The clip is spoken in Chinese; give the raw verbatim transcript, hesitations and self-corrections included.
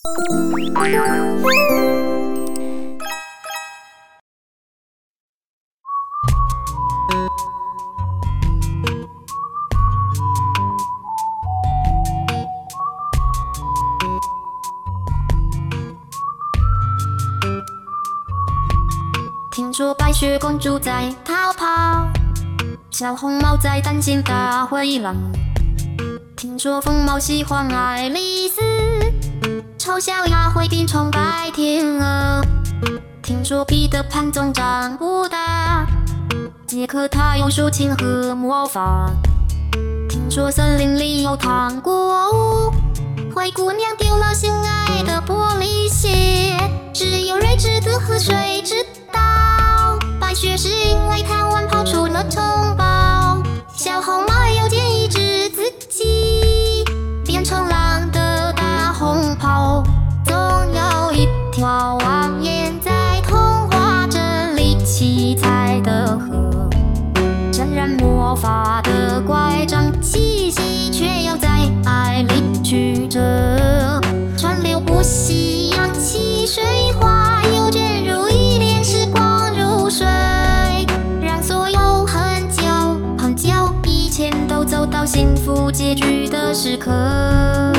听说白雪公主在逃跑，小红帽在担心大灰狼。听说疯猫喜欢爱丽丝，丑小鸭会变成白天鹅。听说彼得潘总长不大，杰克他有竖琴和魔法。听说森林里有糖果屋，灰姑娘丢了心爱的玻璃鞋，只有睿智的河水知道，白雪是因为贪玩跑出了城堡。小红帽又建议治自己，变成狼的大红袍。总有一条蜿蜒在童话镇里七彩的河，沾染魔法的乖张气息，却又在爱里曲折，川流不息，扬起水花，又卷入一帘时光如水，让所有很久很久以前都走到幸福结局的时刻。